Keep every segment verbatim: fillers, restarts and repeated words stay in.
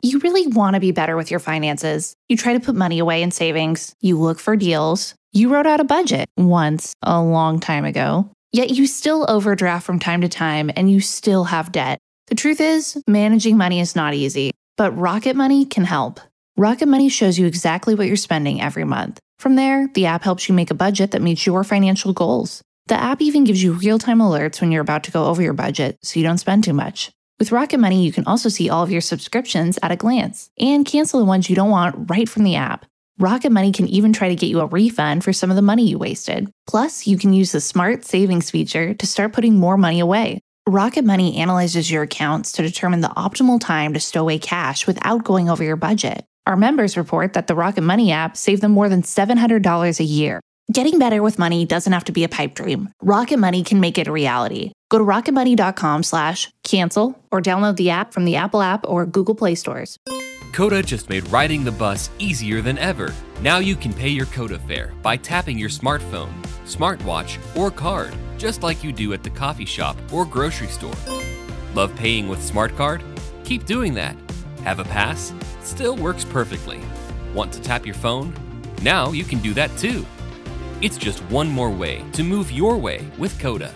You really want to be better with your finances. You try to put money away in savings. You look for deals. You wrote out a budget once, a long time ago. Yet you still overdraft from time to time and you still have debt. The truth is, managing money is not easy, but Rocket Money can help. Rocket Money shows you exactly what you're spending every month. From there, the app helps you make a budget that meets your financial goals. The app even gives you real-time alerts when you're about to go over your budget so you don't spend too much. With Rocket Money, you can also see all of your subscriptions at a glance and cancel the ones you don't want right from the app. Rocket Money can even try to get you a refund for some of the money you wasted. Plus, you can use the Smart Savings feature to start putting more money away. Rocket Money analyzes your accounts to determine the optimal time to stow away cash without going over your budget. Our members report that the Rocket Money app saved them more than seven hundred dollars a year. Getting better with money doesn't have to be a pipe dream. Rocket Money can make it a reality. Go to rocketmoney.com slash cancel or download the app from the Apple app or Google Play stores. Coda just made riding the bus easier than ever. Now you can pay your Coda fare by tapping your smartphone, smartwatch, or card, just like you do at the coffee shop or grocery store. Love paying with Smart Card? Keep doing that. Have a pass? Still works perfectly. Want to tap your phone? Now you can do that too. It's just one more way to move your way with Coda.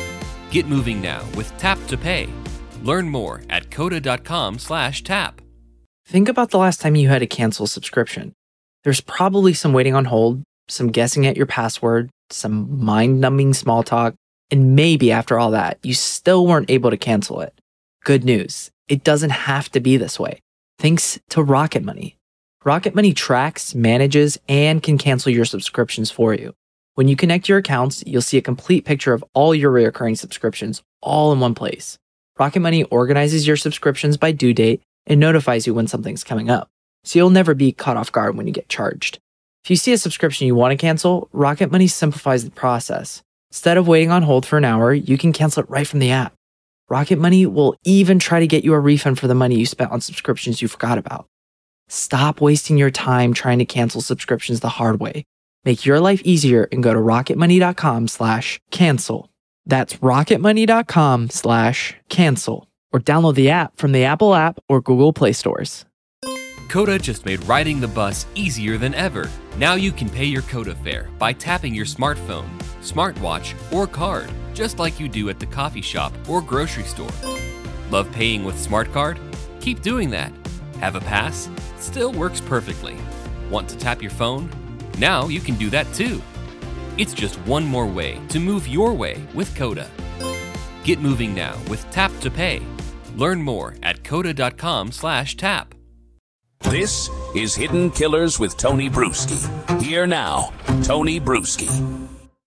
Get moving now with Tap to Pay. Learn more at coda.com slash tap. Think about the last time you had to cancel a subscription. There's probably some waiting on hold, some guessing at your password, some mind-numbing small talk, and maybe after all that, you still weren't able to cancel it. Good news, it doesn't have to be this way. Thanks to Rocket Money. Rocket Money tracks, manages, and can cancel your subscriptions for you. When you connect your accounts, you'll see a complete picture of all your recurring subscriptions all in one place. Rocket Money organizes your subscriptions by due date and notifies you when something's coming up, so you'll never be caught off guard when you get charged. If you see a subscription you want to cancel, Rocket Money simplifies the process. Instead of waiting on hold for an hour, you can cancel it right from the app. Rocket Money will even try to get you a refund for the money you spent on subscriptions you forgot about. Stop wasting your time trying to cancel subscriptions the hard way. Make your life easier and go to rocketmoney.com slash cancel. That's rocketmoney.com slash cancel. Or download the app from the Apple app or Google Play stores. Coda just made riding the bus easier than ever. Now you can pay your Coda fare by tapping your smartphone, smartwatch, or card, just like you do at the coffee shop or grocery store. Love paying with Smart Card? Keep doing that. Have a pass? Still works perfectly. Want to tap your phone? Now you can do that too. It's just one more way to move your way with Coda. Get moving now with Tap to Pay. Learn more at coda.com slash tap. This is Hidden Killers with Tony Bruschi. Here now, Tony Bruschi.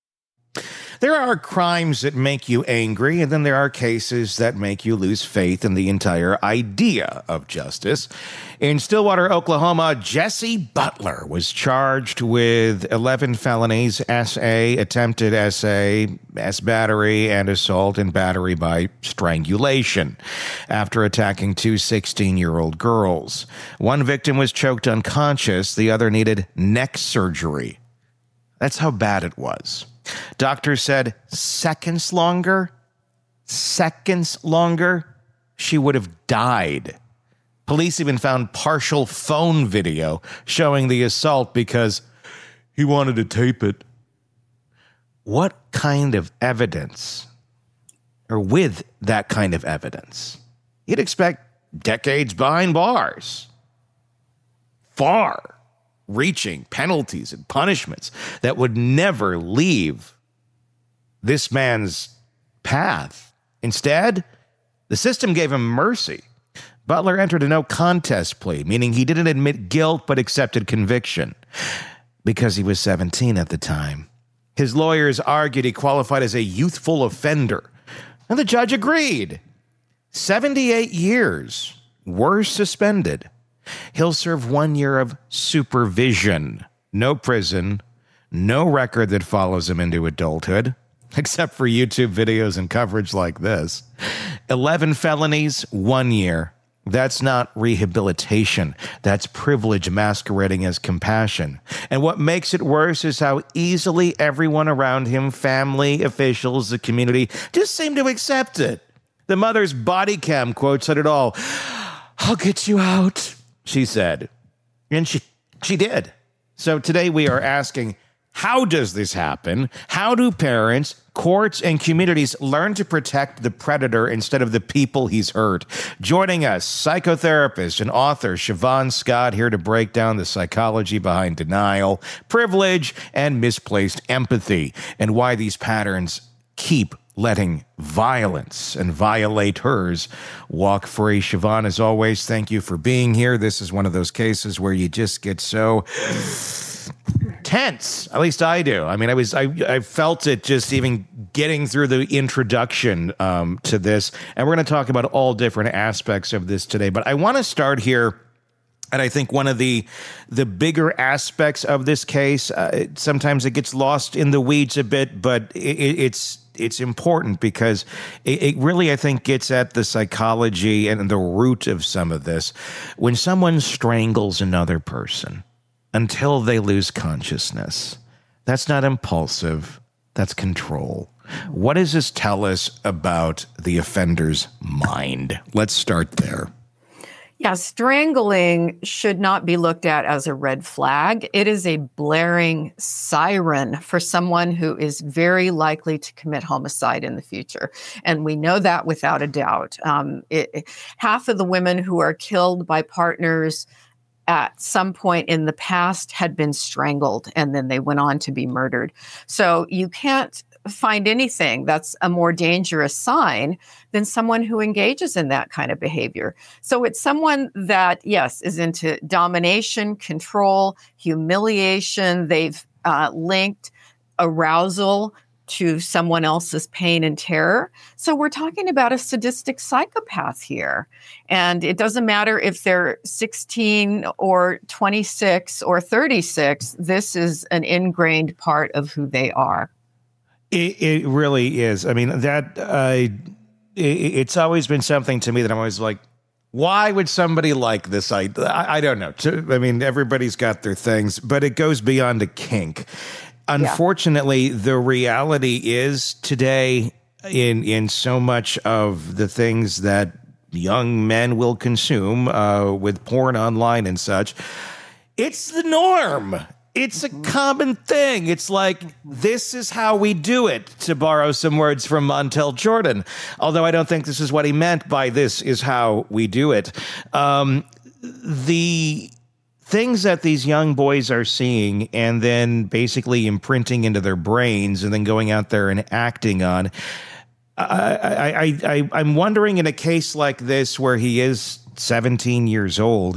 There are crimes that make you angry, and then there are cases that make you lose faith in the entire idea of justice. In Stillwater, Oklahoma, Jesse Butler was charged with eleven felonies, S A, attempted S A, S battery, and assault and battery by strangulation after attacking two sixteen-year-old girls. One victim was choked unconscious. The other needed neck surgery. That's how bad it was. Doctors said seconds longer, seconds longer, she would have died. Police even found partial phone video showing the assault because he wanted to tape it. What kind of evidence, or with that kind of evidence, you'd expect decades behind bars. Far reaching penalties and punishments that would never leave this man's path. Instead, the system gave him mercy. Butler entered a no contest plea, meaning he didn't admit guilt but accepted conviction because he was seventeen at the time. His lawyers argued he qualified as a youthful offender, and the judge agreed. seventy-eight years were suspended. He'll serve one year of supervision. No prison, no record that follows him into adulthood, except for YouTube videos and coverage like this. eleven felonies, one year. That's not rehabilitation. That's privilege masquerading as compassion. And what makes it worse is how easily everyone around him, family, officials, the community, just seem to accept it. The mother's body cam quote said it all. I'll get you out, she said. And she, she did. So today we are asking, how does this happen? How do parents, courts, and communities learn to protect the predator instead of the people he's hurt? Joining us, psychotherapist and author Siobhan Scott, here to break down the psychology behind denial, privilege, and misplaced empathy, and why these patterns keep letting violence and violators walk free. Siobhan, as always, thank you for being here. This is one of those cases where you just get so tense. At least I do. I mean, I was, I, I felt it just even getting through the introduction um, to this. And we're going to talk about all different aspects of this today. But I want to start here. And I think one of the the bigger aspects of this case, uh, sometimes it gets lost in the weeds a bit, but it, it's it's important because it, it really, I think, gets at the psychology and the root of some of this. When someone strangles another person until they lose consciousness, that's not impulsive, that's control. What does this tell us about the offender's mind? Let's start there. Yeah, strangling should not be looked at as a red flag. It is a blaring siren for someone who is very likely to commit homicide in the future. And we know that without a doubt. Um, it, half of the women who are killed by partners at some point in the past had been strangled, and then they went on to be murdered. So you can't find anything that's a more dangerous sign than someone who engages in that kind of behavior. So it's someone that, yes, is into domination, control, humiliation. They've uh, linked arousal to someone else's pain and terror. So we're talking about a sadistic psychopath here. And it doesn't matter if they're sixteen or twenty-six or thirty-six, this is an ingrained part of who they are. It, it really is. I mean, that uh, it, it's always been something to me that I'm always like, why would somebody like this? I, I, I don't know. I mean, everybody's got their things, but it goes beyond a kink. Unfortunately, yeah. The reality is today in in so much of the things that young men will consume uh, with porn online and such, it's the norm. It's a common thing. It's like, this is how we do it, to borrow some words from Montel Jordan. Although I don't think this is what he meant by this is how we do it. Um, the things that these young boys are seeing and then basically imprinting into their brains and then going out there and acting on, I, I, I, I, I'm wondering in a case like this where he is seventeen years old,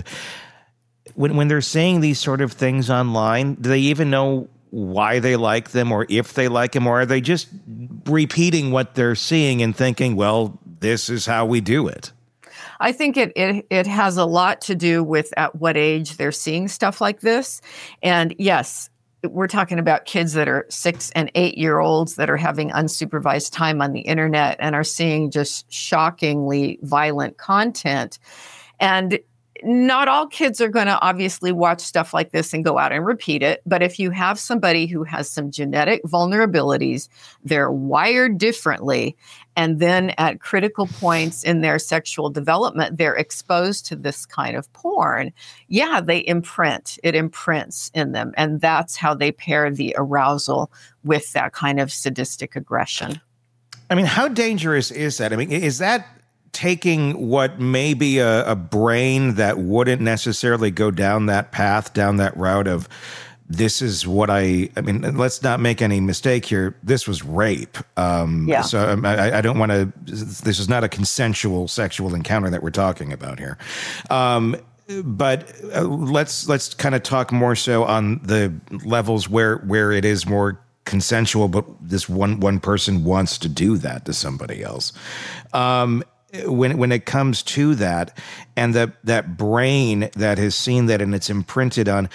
When when they're saying these sort of things online, do they even know why they like them or if they like them, or are they just repeating what they're seeing and thinking, well, this is how we do it? I think it, it it has a lot to do with at what age they're seeing stuff like this. And yes, we're talking about kids that are six and eight year olds that are having unsupervised time on the internet and are seeing just shockingly violent content. And not all kids are going to obviously watch stuff like this and go out and repeat it. But if you have somebody who has some genetic vulnerabilities, they're wired differently, and then at critical points in their sexual development, they're exposed to this kind of porn, yeah, they imprint. It imprints in them. And that's how they pair the arousal with that kind of sadistic aggression. I mean, how dangerous is that? I mean, is that taking what may be a, a brain that wouldn't necessarily go down that path, down that route of, this is what I, I mean, let's not make any mistake here. This was rape. Um, yeah. So um, I, I don't want to, this is not a consensual sexual encounter that we're talking about here. Um, but uh, let's, let's kind of talk more so on the levels where, where it is more consensual, but this one, one person wants to do that to somebody else. Um, When when it comes to that, and that that brain that has seen that and it's imprinted on,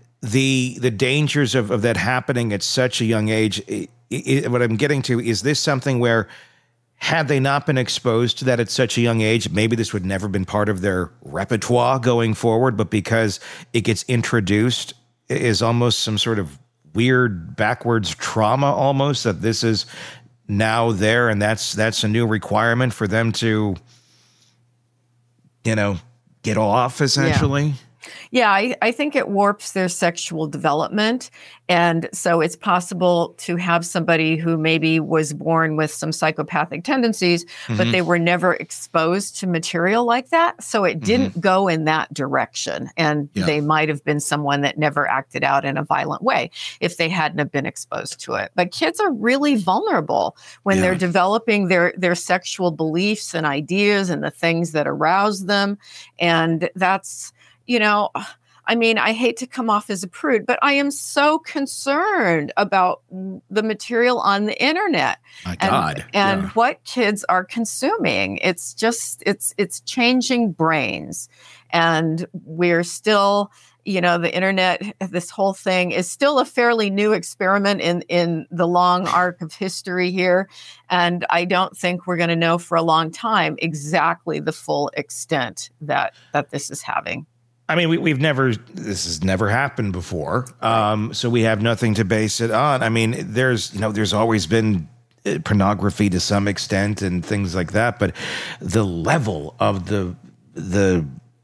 the the dangers of, of that happening at such a young age, it, it, what I'm getting to, is this something where, had they not been exposed to that at such a young age, maybe this would never been part of their repertoire going forward, but because it gets introduced, is almost some sort of weird backwards trauma almost, that this is now there, and that's that's a new requirement for them to, you know, get off, essentially? Yeah. Yeah, I, I think it warps their sexual development. And so it's possible to have somebody who maybe was born with some psychopathic tendencies, mm-hmm. but they were never exposed to material like that. So it didn't mm-hmm. go in that direction. And yeah. they might have been someone that never acted out in a violent way if they hadn't have been exposed to it. But kids are really vulnerable when yeah. they're developing their, their sexual beliefs and ideas and the things that arouse them. And that's, you know, I mean, I hate to come off as a prude, but I am so concerned about the material on the internet. My God. And, and yeah. what kids are consuming. It's just, it's, it's changing brains. And we're still, you know, the internet, this whole thing is still a fairly new experiment in, in the long arc of history here. And I don't think we're going to know for a long time exactly the full extent that, that this is having. I mean, we, we've never, this has never happened before. Um, so we have nothing to base it on. I mean, there's, you know, there's always been pornography to some extent and things like that, but the level of the, the,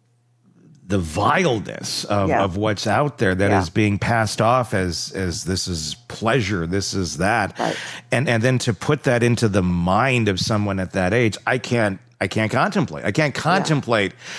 the vileness of, yeah. of what's out there that yeah. is being passed off as, as this is pleasure, this is that. Right. And, and then to put that into the mind of someone at that age, I can't, I can't contemplate. I can't contemplate yeah.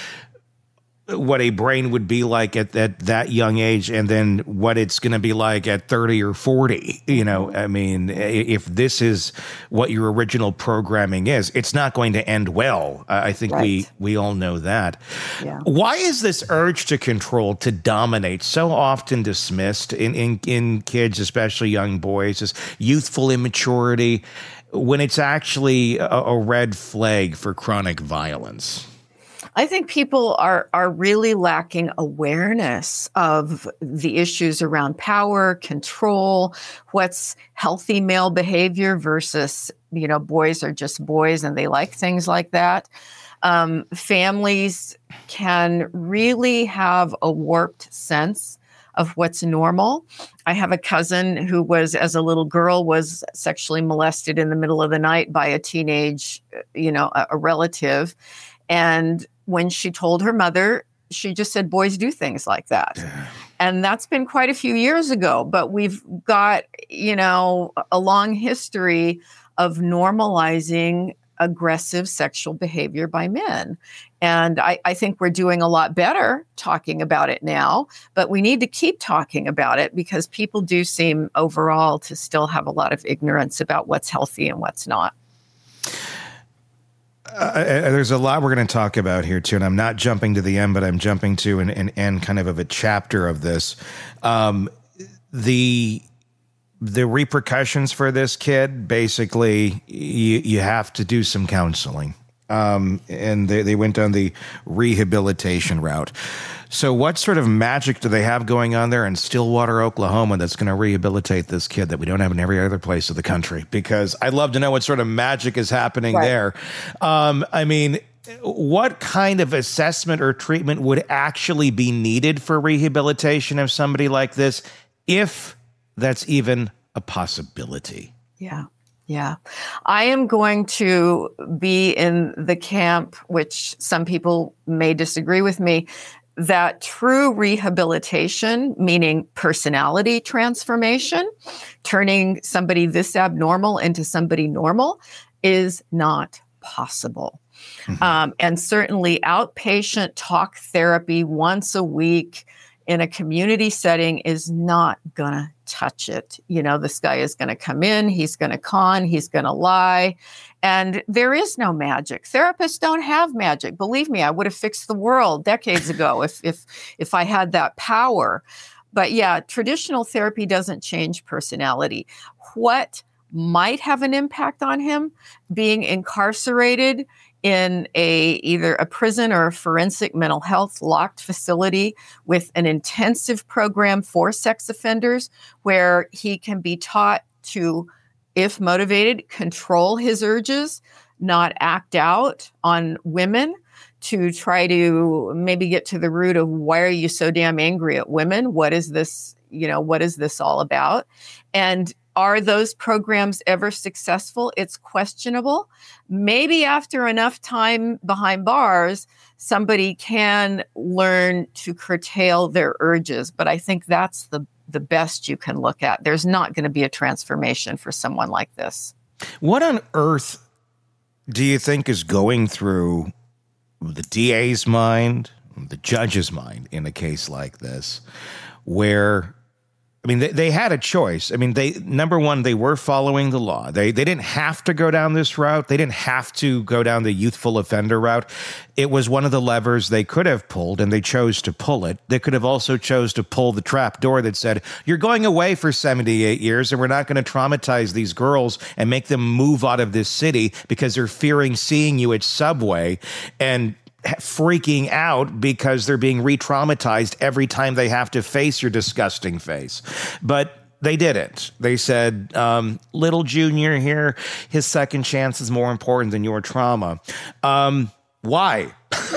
what a brain would be like at, at that young age, and then what it's going to be like at thirty or forty. You know, I mean, if this is what your original programming is, it's not going to end well. I think right. we, we all know that. Yeah. Why is this urge to control, to dominate, so often dismissed in, in, in kids, especially young boys, as youthful immaturity, when it's actually a, a red flag for chronic violence? I think people are are really lacking awareness of the issues around power, control, what's healthy male behavior versus, you know, boys are just boys and they like things like that. Um, families can really have a warped sense of what's normal. I have a cousin who was, as a little girl, was sexually molested in the middle of the night by a teenage, you know, a, a relative. And when she told her mother, she just said, boys do things like that. Yeah. And that's been quite a few years ago. But we've got, you know, a long history of normalizing aggressive sexual behavior by men. And I, I think we're doing a lot better talking about it now, but we need to keep talking about it because people do seem overall to still have a lot of ignorance about what's healthy and what's not. Uh, there's a lot we're going to talk about here, too, and I'm not jumping to the end, but I'm jumping to an, an end kind of of a chapter of this. Um, the the repercussions for this kid, basically, you, you have to do some counseling. Um, and they, they went down the rehabilitation route. So what sort of magic do they have going on there in Stillwater, Oklahoma, that's going to rehabilitate this kid that we don't have in every other place of the country? Because I'd love to know what sort of magic is happening right. there. Um, I mean, what kind of assessment or treatment would actually be needed for rehabilitation of somebody like this, if that's even a possibility? Yeah. Yeah, I am going to be in the camp, which some people may disagree with me, that true rehabilitation, meaning personality transformation, turning somebody this abnormal into somebody normal, is not possible. Mm-hmm. Um, and certainly outpatient talk therapy once a week in a community setting is not going to touch it. You know, this guy is going to come in, he's going to con, he's going to lie. And there is no magic. Therapists don't have magic. Believe me, I would have fixed the world decades ago if if if I had that power. But yeah, traditional therapy doesn't change personality. What might have an impact on him? Being incarcerated in a either a prison or a forensic mental health locked facility with an intensive program for sex offenders where he can be taught to, if motivated, control his urges, not act out on women, to try to maybe get to the root of why are you so damn angry at women? What is this, you know, what is this all about? And Are those programs ever successful? It's questionable. Maybe after enough time behind bars, somebody can learn to curtail their urges. But I think that's the, the best you can look at. There's not going to be a transformation for someone like this. What on earth do you think is going through the D A's mind, the judge's mind in a case like this, where, I mean, they, they had a choice. I mean, they, number one, they were following the law. They they didn't have to go down this route. They didn't have to go down the youthful offender route. It was one of the levers they could have pulled, and they chose to pull it. They could have also chose to pull the trap door that said, you're going away for seventy-eight years, and we're not going to traumatize these girls and make them move out of this city because they're fearing seeing you at Subway and freaking out because they're being re-traumatized every time they have to face your disgusting face. But they didn't. They said, um, little Junior here, his second chance is more important than your trauma. Um, why?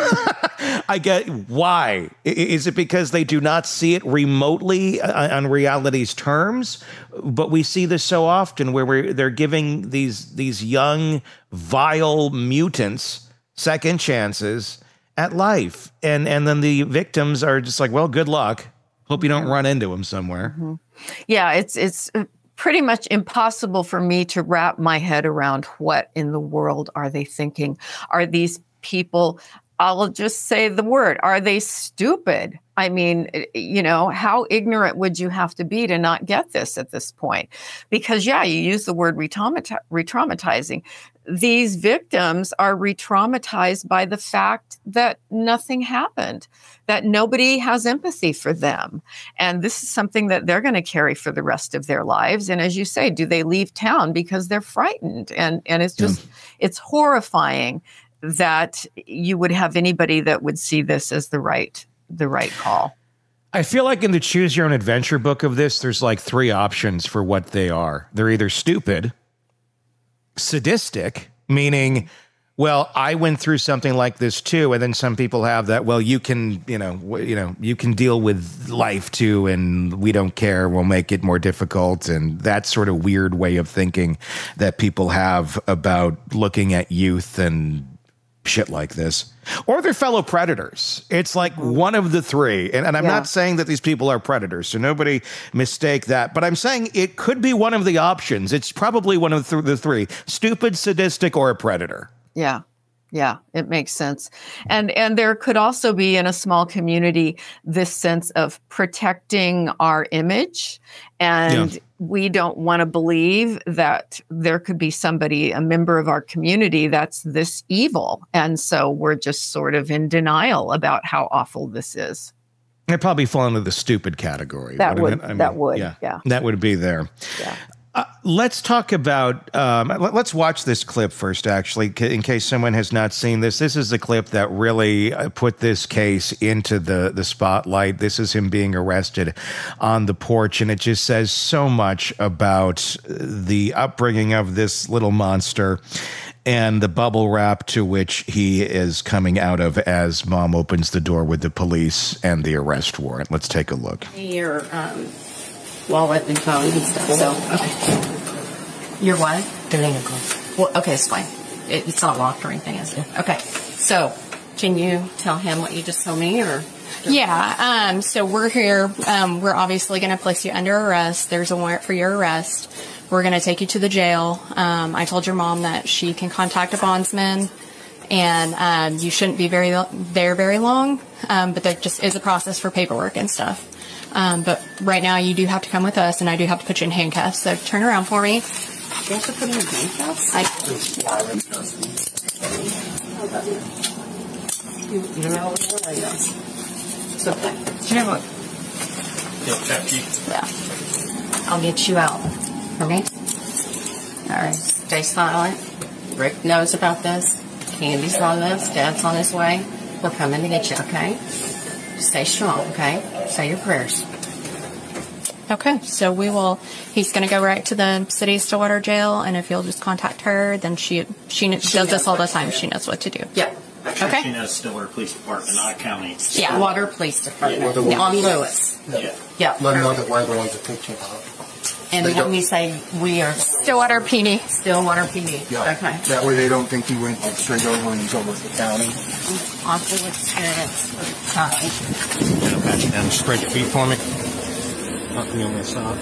I get why. Is it because they do not see it remotely on reality's terms? But we see this so often where we're, they're giving these these young, vile mutants second chances at life. And and then the victims are just like, well, good luck. Hope you don't run into them somewhere. Mm-hmm. Yeah, it's it's pretty much impossible for me to wrap my head around what in the world are they thinking. Are these people, I'll just say the word, are they stupid? I mean, you know, how ignorant would you have to be to not get this at this point? Because, yeah, you use the word re-traumati- re-traumatizing. These victims are re-traumatized by the fact that nothing happened, that nobody has empathy for them. And this is something that they're going to carry for the rest of their lives. And as you say, do they leave town because they're frightened? And, and it's just, yeah. It's horrifying that you would have anybody that would see this as the right the right call. I feel like in the Choose Your Own Adventure book of this, there's like three options for what they are. They're either stupid, sadistic, meaning, well, I went through something like this too, and then some people have that, well, you can, you know, w- you know, you can deal with life too, and we don't care, we'll make it more difficult, and that sort of weird way of thinking that people have about looking at youth and shit like this, or they're fellow predators. It's like one of the three. And, and I'm yeah. not saying that these people are predators, so nobody mistake that. But I'm saying it could be one of the options. It's probably one of the, th- the three, stupid, sadistic, or a predator. Yeah. Yeah, it makes sense. And and there could also be in a small community this sense of protecting our image. And yeah. we don't want to believe that there could be somebody, a member of our community, that's this evil. And so we're just sort of in denial about how awful this is. It'd probably fall into the stupid category. That would, I mean, that would, yeah, yeah. That would be there. Yeah. Uh, let's talk about, um, let, let's watch this clip first, actually, in case someone has not seen this. This is the clip that really put this case into the, the spotlight. This is him being arrested on the porch, and it just says so much about the upbringing of this little monster and the bubble wrap to which he is coming out of as mom opens the door with the police and the arrest warrant. Let's take a look. Your um, wallet and phone and stuff. So, okay. Your what? They're in the car. Well, okay, it's fine. It, it's not locked or anything, is it? Okay. So, can you tell him what you just told me, or? Yeah. Um. So we're here. Um. We're obviously going to place you under arrest. There's a warrant for your arrest. We're going to take you to the jail. Um. I told your mom that she can contact a bondsman, and um, you shouldn't be very there very long. Um. But there just is a process for paperwork and stuff. Um, but right now you do have to come with us, and I do have to put you in handcuffs. So turn around for me. You have to put me in handcuffs? I, you, you know what I know. So, Jim, yeah. I'll get you out. Okay? All right. Stay silent. Rick knows about this. Candy's on this. Dad's on his way. We're coming to get you, okay? Stay strong, okay? Say your prayers. Okay, so we will, he's going to go right to the City of Stillwater jail, and if you'll just contact her, then she she, she does this all the time. She knows what to do. Yeah. Actually, okay. She knows Stillwater Police Department, not county. Yeah, Water Police Department. Yeah. On Lewis. Yeah. Yeah. Let me know that we're going to picture of And They when don't- we say we are Stillwater P D. Stillwater P D. Yeah. Okay. That way they don't think he went like straight over and he's over the county. Awful experience with time. Pat you down, spread your feet for me. Not me on this side.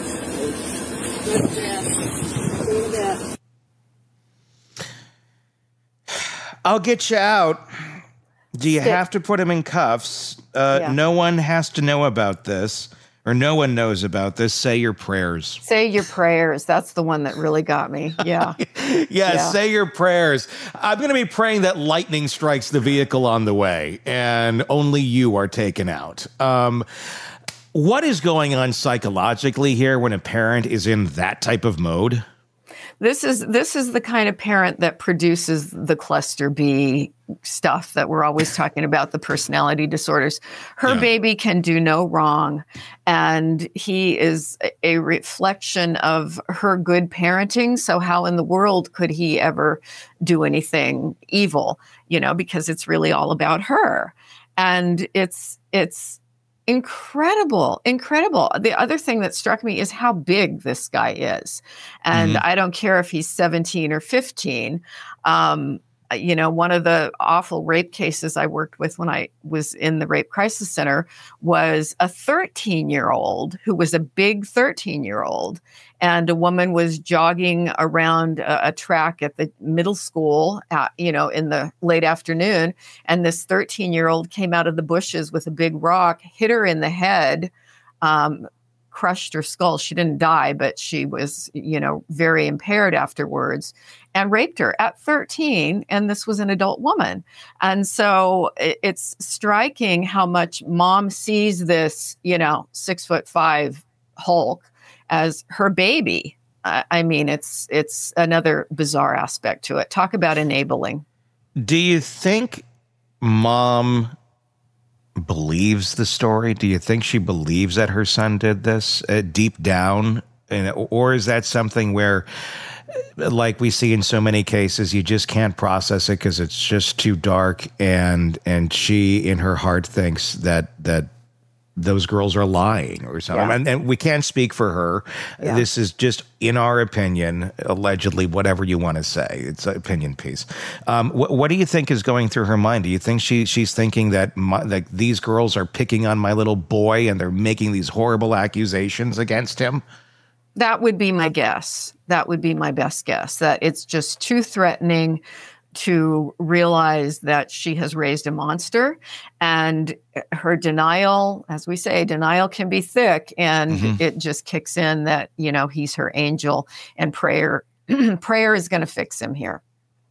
I'll get you out. Do you Stick. have to put him in cuffs? Uh, Yeah. No one has to know about this, or no one knows about this. Say your prayers. Say your prayers. That's the one that really got me. Yeah. Yeah, Yeah. say your prayers. I'm going to be praying that lightning strikes the vehicle on the way and only you are taken out. Um, what is going on psychologically here when a parent is in that type of mode? This is this is the kind of parent that produces the cluster B stuff that we're always talking about, the personality disorders. Her Yeah. baby can do no wrong, and he is a- a reflection of her good parenting. So how in the world could he ever do anything evil? You know, because it's really all about her. And it's it's incredible, incredible. The other thing that struck me is how big this guy is. And I don't care if he's seventeen or fifteen. Um, you know, one of the awful rape cases I worked with when I was in the Rape Crisis Center was a thirteen-year-old who was a big thirteen-year-old. And a woman was jogging around a, a track at the middle school, at, you know, in the late afternoon. And this thirteen-year-old came out of the bushes with a big rock, hit her in the head, um, crushed her skull. She didn't die, but she was, you know, very impaired afterwards, and raped her at thirteen. And this was an adult woman. And so it, it's striking how much mom sees this, you know, six foot five Hulk as her baby. I, I mean, it's it's another bizarre aspect to it. Talk about enabling. Do you think mom believes the story? Do you think she believes that her son did this uh, deep down? And, or is that something where, like we see in so many cases, you just can't process it because it's just too dark, and and she in her heart thinks that that those girls are lying or something? Yeah. And, and we can't speak for her. Yeah. This is just, in our opinion, allegedly, whatever you want to say. It's an opinion piece. Um, wh- what do you think is going through her mind? Do you think she she's thinking that my, like these girls are picking on my little boy and they're making these horrible accusations against him? That would be my guess. That would be my best guess, that it's just too threatening to realize that she has raised a monster, and her denial, as we say, denial can be thick, and Mhm. it just kicks in that, you know, he's her angel, and prayer, prayer is going to fix him here.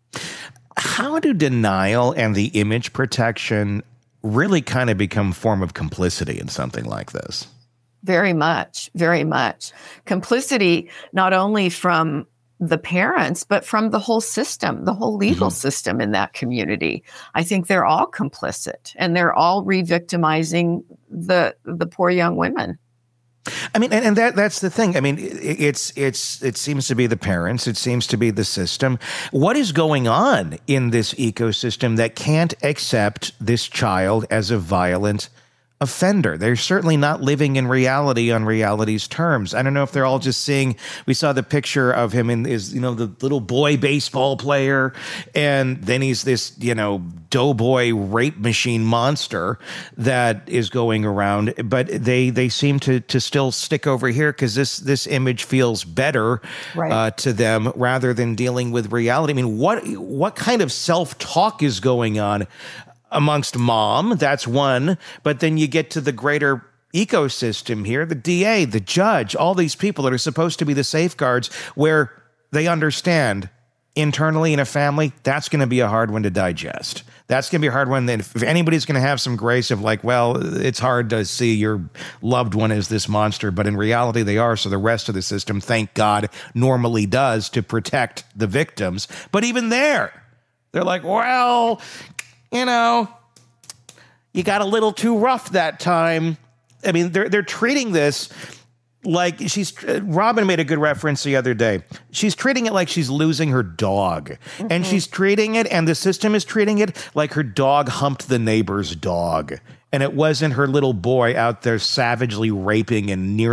How do denial and the image protection really kind of become a form of complicity in something like this? Very much, very much. Complicity, not only from the parents, but from the whole system, the whole legal Mhm. system in that community. I think they're all complicit, and they're all re-victimizing the the poor young women. I mean, and, and that that's the thing. I mean, it, it's it's it seems to be the parents. It seems to be the system. What is going on in this ecosystem that can't accept this child as a violent offender? They're certainly not living in reality on reality's terms. I don't know if they're all just seeing, we saw the picture of him in is, you know, the little boy baseball player. And then he's this, you know, doughboy rape machine monster that is going around. But they, they seem to, to still stick over here because this, this image feels better Right. uh, to them rather than dealing with reality. I mean, what, what kind of self-talk is going on amongst mom? That's one. But then you get to the greater ecosystem here, the D A, the judge, all these people that are supposed to be the safeguards, where they understand internally in a family, that's going to be a hard one to digest. That's going to be a hard one. Then if anybody's going to have some grace of like, well, it's hard to see your loved one as this monster, but in reality they are. So the rest of the system, thank God, normally does to protect the victims. But even there, they're like, well, you know, you got a little too rough that time. I mean, they're they're treating this like she's. Uh, Robin made a good reference the other day. She's treating it like she's losing her dog, mm-hmm. and she's treating it, and the system is treating it like her dog humped the neighbor's dog, and it wasn't her little boy out there savagely raping and nearly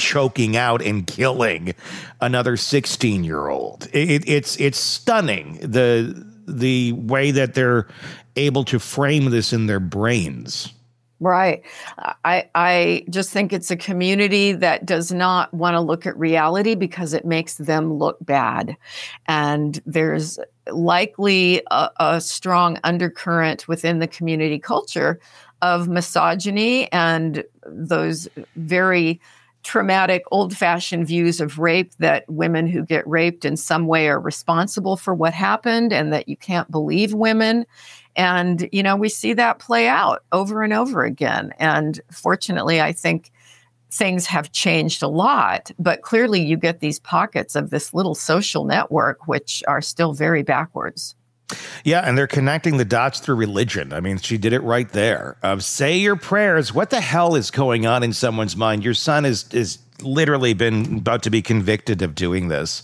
choking out and killing another sixteen year old. It, it's it's stunning the the way that they're able to frame this in their brains. Right. I I just think it's a community that does not want to look at reality because it makes them look bad. And there's likely a, a strong undercurrent within the community culture of misogyny and those very traumatic, old-fashioned views of rape, that women who get raped in some way are responsible for what happened and that you can't believe women. And, you know, we see that play out over and over again. And fortunately, I think things have changed a lot, but clearly you get these pockets of this little social network, which are still very backwards. Yeah, and they're connecting the dots through religion. I mean, she did it right there. Uh, say your prayers. What the hell is going on in someone's mind? Your son is is literally been about to be convicted of doing this.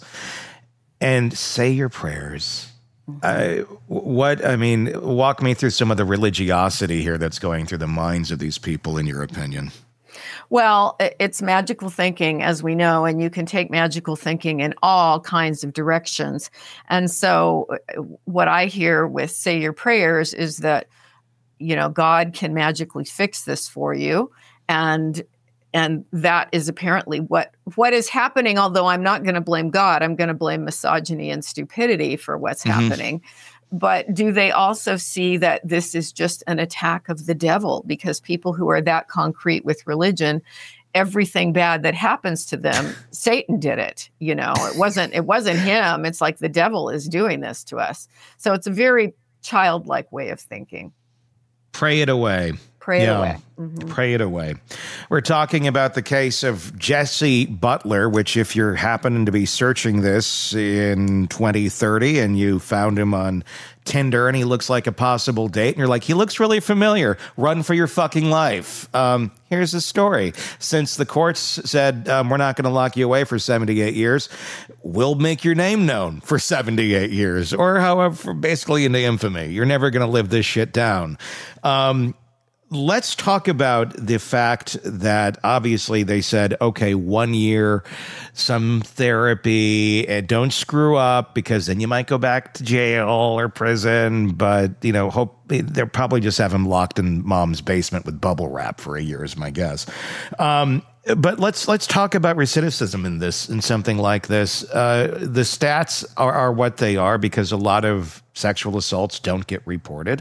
And say your prayers. Uh, what, I mean, walk me through some of the religiosity here that's going through the minds of these people, in your opinion. Well, it's magical thinking, as we know, and you can take magical thinking in all kinds of directions. And so what I hear with say your prayers is that, you know, God can magically fix this for you. And And that is apparently what, what is happening, although I'm not going to blame God. I'm going to blame misogyny and stupidity for what's mm-hmm. happening. But do they also see that this is just an attack of the devil? Because people who are that concrete with religion, everything bad that happens to them, Satan did it. You know, it wasn't, it wasn't him. It's like the devil is doing this to us. So it's a very childlike way of thinking. Pray it away. Pray it yeah. away. Mm-hmm. Pray it away. We're talking about the case of Jesse Butler, which if you're happening to be searching this in twenty thirty and you found him on Tinder and he looks like a possible date and you're like, he looks really familiar, run for your fucking life. Um, here's the story. Since the courts said um, we're not going to lock you away for seventy-eight years, we'll make your name known for seventy-eight years, or however, basically into infamy. You're never going to live this shit down. Um, Let's talk about the fact that obviously they said, okay, one year, some therapy, and don't screw up because then you might go back to jail or prison. But, you know, hope they'll probably just have him locked in mom's basement with bubble wrap for a year is my guess. Um, but let's let's talk about recidivism in this, in something like this. Uh, the stats are, are what they are because a lot of sexual assaults don't get reported.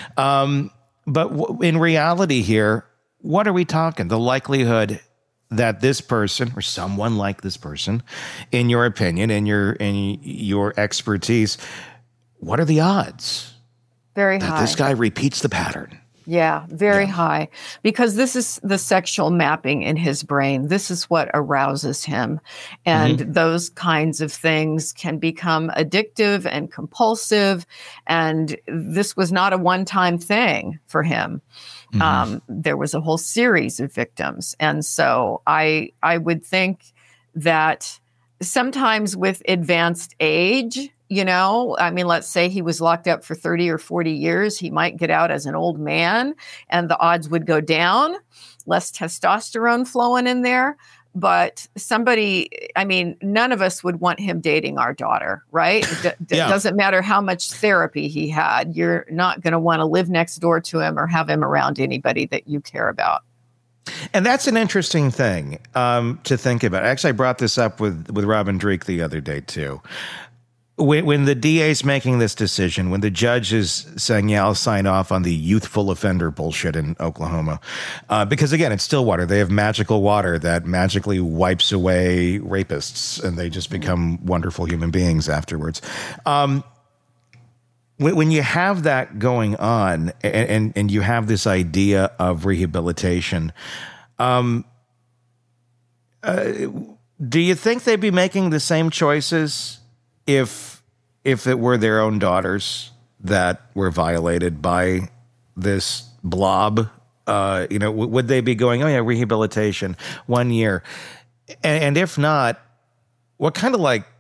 Um But w- in reality here, what are we talking? The likelihood that this person or someone like this person, in your opinion, in your in your expertise, what are the odds? Very that high. This guy repeats the pattern. Yeah, very yeah. high. Because this is the sexual mapping in his brain. This is what arouses him. And mm-hmm. those kinds of things can become addictive and compulsive. And this was not a one-time thing for him. Mm-hmm. Um, there was a whole series of victims. And so I I would think that sometimes with advanced age, you know, I mean, let's say he was locked up for thirty or forty years. He might get out as an old man and the odds would go down, less testosterone flowing in there. But somebody, I mean, none of us would want him dating our daughter, right? It d- yeah. doesn't matter how much therapy he had. You're not going to want to live next door to him or have him around anybody that you care about. And that's an interesting thing um, to think about. Actually, I brought this up with, with Robin Dreek the other day, too. When, when the D A is making this decision, when the judge is saying, yeah, I'll sign off on the youthful offender bullshit in Oklahoma, uh, because, again, it's Stillwater. They have magical water that magically wipes away rapists, and they just become wonderful human beings afterwards. Um, when, when you have that going on and, and, and you have this idea of rehabilitation, um, uh, do you think they'd be making the same choices if if it were their own daughters that were violated by this blob? Uh, you know, w- would they be going, oh yeah, rehabilitation, one year? And, and if not, what kind of like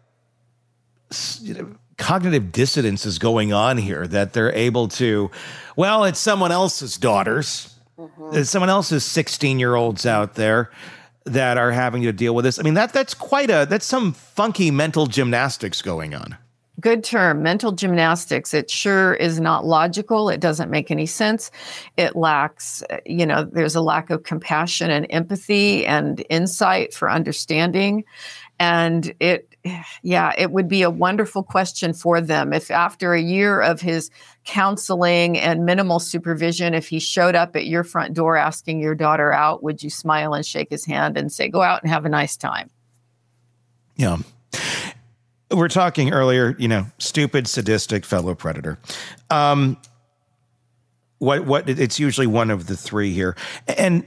you know, cognitive dissonance is going on here that they're able to, well, it's someone else's daughters. Mm-hmm. There's someone else's sixteen-year-olds out there. that are having to deal with this. I mean, that that's quite a, that's some funky mental gymnastics going on. Good term, mental gymnastics. It sure is not logical. It doesn't make any sense. It lacks, you know, there's a lack of compassion and empathy and insight for understanding. And it, yeah, it would be a wonderful question for them if after a year of his counseling and minimal supervision, if he showed up at your front door asking your daughter out, would you smile and shake his hand and say, go out and have a nice time? Yeah. We're talking earlier, you know, stupid, sadistic fellow predator. Um, what, what, it's usually one of the three here. And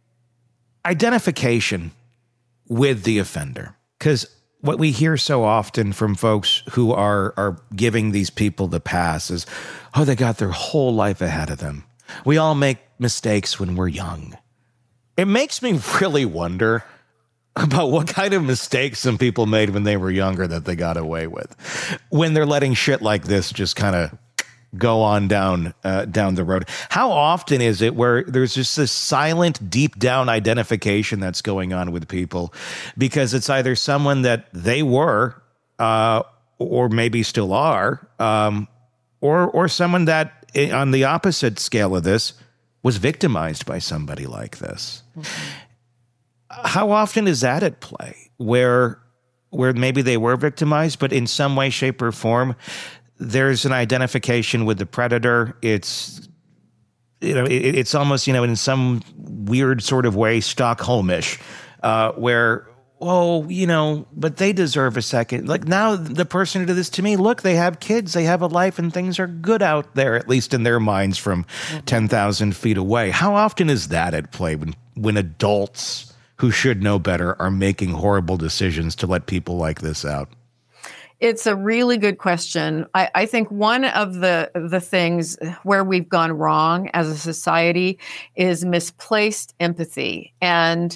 identification with the offender. Because what we hear so often from folks who are are giving these people the pass is, oh, they got their whole life ahead of them. We all make mistakes when we're young. It makes me really wonder about what kind of mistakes some people made when they were younger that they got away with, when they're letting shit like this just kind of go on down uh, down the road. How often is it where there's just this silent, deep down identification that's going on with people because it's either someone that they were uh, or maybe still are, um, or or someone that on the opposite scale of this was victimized by somebody like this. Mm-hmm. How often is that at play where where maybe they were victimized, but in some way, shape, or form, there's an identification with the predator. It's, you know, it, it's almost, you know, in some weird sort of way, Stockholmish, uh, where, oh, you know, but they deserve a second. Like now the person who did this to me, look, they have kids, they have a life, and things are good out there, at least in their minds from mm-hmm. ten thousand feet away. How often is that at play when, when adults who should know better are making horrible decisions to let people like this out? It's a really good question. I, I think one of the, the things where we've gone wrong as a society is misplaced empathy. And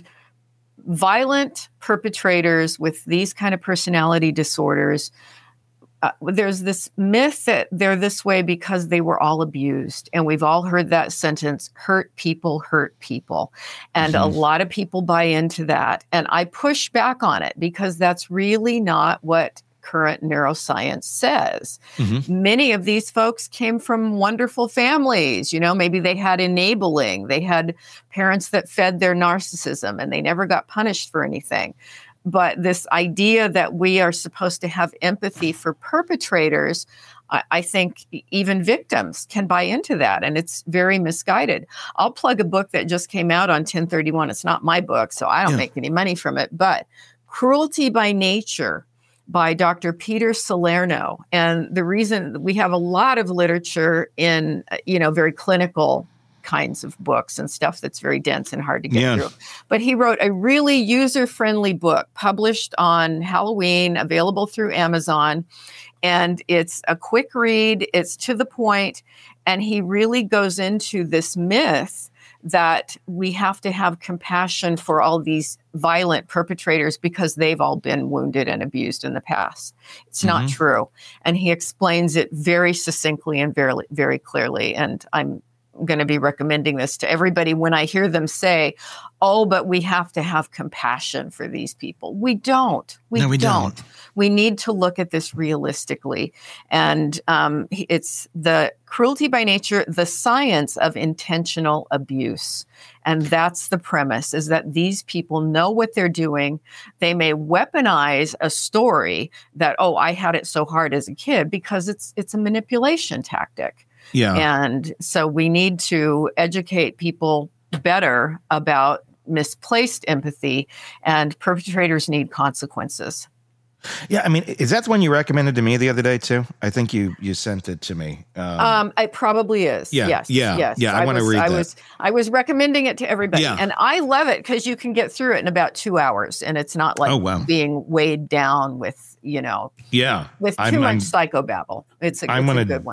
violent perpetrators with these kind of personality disorders, uh, there's this myth that they're this way because they were all abused. And we've all heard that sentence, hurt people hurt people. And mm-hmm. a lot of people buy into that. And I push back on it because that's really not what current neuroscience says. Mm-hmm. Many of these folks came from wonderful families. You know, maybe they had enabling, they had parents that fed their narcissism and they never got punished for anything. But this idea that we are supposed to have empathy for perpetrators, I, I think even victims can buy into that, and it's very misguided. I'll plug a book that just came out on ten thirty-one. It's not my book, so I don't yeah. make any money from it, but Cruelty by Nature by Doctor Peter Salerno. And the reason we have a lot of literature in, you know, very clinical kinds of books and stuff that's very dense and hard to get yeah. through. But he wrote a really user-friendly book published on Halloween, available through Amazon. And it's a quick read. It's to the point. And he really goes into this myth that we have to have compassion for all these violent perpetrators because they've all been wounded and abused in the past. It's mm-hmm. not true. And he explains it very succinctly and very, very clearly. And I'm going to be recommending this to everybody when I hear them say, oh, but we have to have compassion for these people. We don't. We, no, we don't. don't. We need to look at this realistically. And um, it's the Cruelty by Nature, the science of intentional abuse. And that's the premise, is that these people know what they're doing. They may weaponize a story that, oh, I had it so hard as a kid, because it's it's a manipulation tactic. Yeah. And so we need to educate people better about misplaced empathy, and perpetrators need consequences. Yeah, I mean, is that the one you recommended to me the other day too? I think you you sent it to me. Um, um it probably is. Yeah, yes. Yeah. Yes. Yeah. I, I want to read I that. Was, I was recommending it to everybody, yeah. and I love it because you can get through it in about two hours, and it's not like oh, wow. being weighed down with, you know, yeah, with too I'm, much I'm, psychobabble. It's a, I'm it's gonna a good one.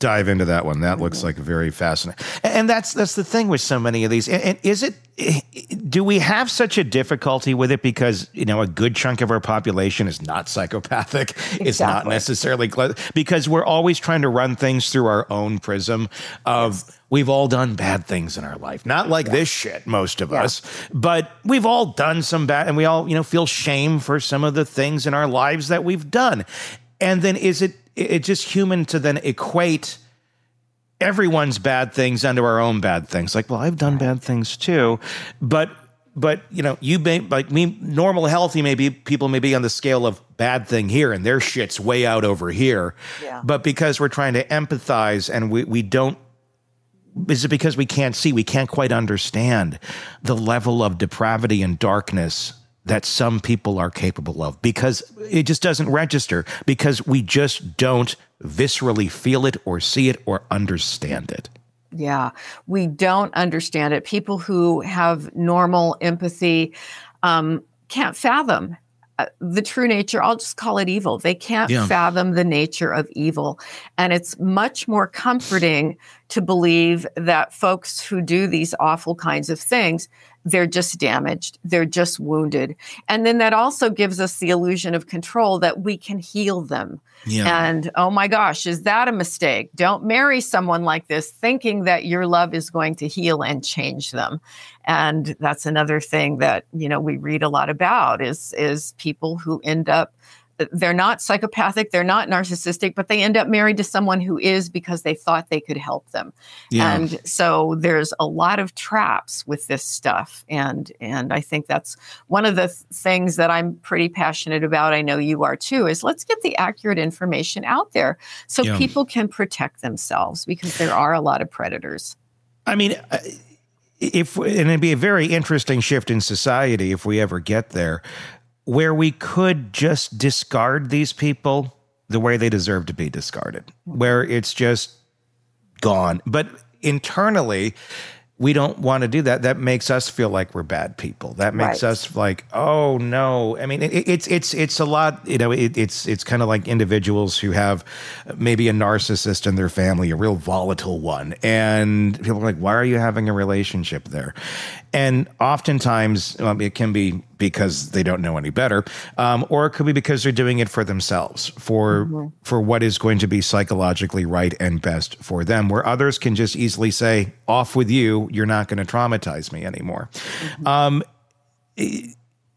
dive into that one. That looks like very fascinating. And that's that's the thing with so many of these. And is it, do we have such a difficulty with it because, you know, a good chunk of our population is not psychopathic, exactly. is not necessarily, because we're always trying to run things through our own prism of, yes. we've all done bad things in our life. Not like yeah. this shit, most of yeah. us, but we've all done some bad, and we all, you know, feel shame for some of the things in our lives that we've done. And then is it, it's just human to then equate everyone's bad things onto our own bad things. Like, well, I've done bad things too, but, but, you know, you may, like me, normal, healthy, maybe people may be on the scale of bad thing here and their shit's way out over here. Yeah. But because we're trying to empathize and we, we don't, is it because we can't see, we can't quite understand the level of depravity and darkness that some people are capable of, because it just doesn't register, because we just don't viscerally feel it or see it or understand it. Yeah, we don't understand it. People who have normal empathy um, can't fathom uh, the true nature. I'll just call it evil. They can't yeah. fathom the nature of evil. And it's much more comforting to believe that folks who do these awful kinds of things, they're just damaged, they're just wounded. And then that also gives us the illusion of control that we can heal them. Yeah. And oh my gosh, is that a mistake? Don't marry someone like this thinking that your love is going to heal and change them. And that's another thing that, you know, we read a lot about is, is people who end up, they're not psychopathic, they're not narcissistic, but they end up married to someone who is because they thought they could help them. Yeah. And so there's a lot of traps with this stuff. And and I think that's one of the th- things that I'm pretty passionate about, I know you are too, is let's get the accurate information out there so yeah. people can protect themselves, because there are a lot of predators. I mean, if and it'd be a very interesting shift in society if we ever get there, where we could just discard these people the way they deserve to be discarded, where it's just gone. But internally, we don't want to do that. That makes us feel like we're bad people. That makes right. us like, oh no. I mean, it, it's it's it's a lot. You know, it, it's it's kind of like individuals who have maybe a narcissist in their family, a real volatile one, and people are like, why are you having a relationship there? And oftentimes, um, it can be because they don't know any better, um, or it could be because they're doing it for themselves, for mm-hmm. for what is going to be psychologically right and best for them, where others can just easily say, off with you, you're not going to traumatize me anymore. Mm-hmm. Um, a,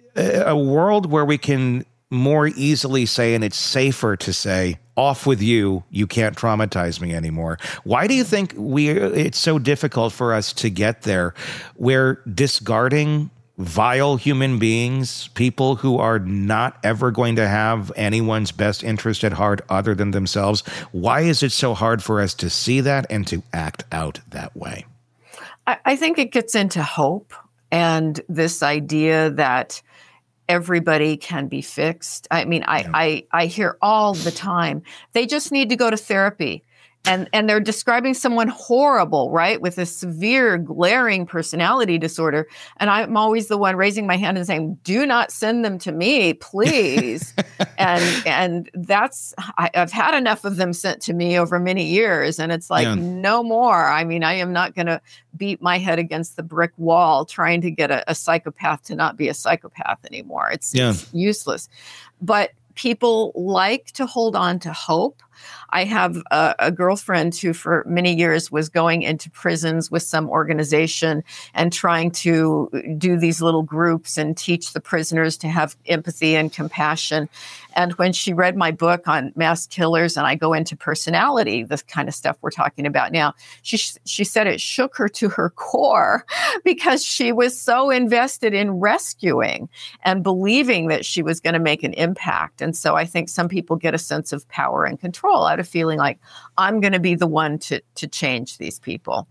a world where we can more easily say, and it's safer to say, off with you, you can't traumatize me anymore. Why do you think we? It's so difficult for us to get there, where discarding vile human beings, people who are not ever going to have anyone's best interest at heart other than themselves, why is it so hard for us to see that and to act out that way? I, I think it gets into hope and this idea that everybody can be fixed. I mean, I, yeah. I, I hear all the time, they just need to go to therapy. And and they're describing someone horrible, right, with a severe, glaring personality disorder. And I'm always the one raising my hand and saying, do not send them to me, please. and and that's, I, I've had enough of them sent to me over many years. And it's like, yeah. no more. I mean, I am not going to beat my head against the brick wall trying to get a, a psychopath to not be a psychopath anymore. It's, yeah. it's useless. But people like to hold on to hope. I have a, a girlfriend who for many years was going into prisons with some organization and trying to do these little groups and teach the prisoners to have empathy and compassion. And when she read my book on mass killers, and I go into personality, the kind of stuff we're talking about now, she she said it shook her to her core because she was so invested in rescuing and believing that she was going to make an impact. And so I think some people get a sense of power and control out of feeling like I'm going to be the one to to change these people.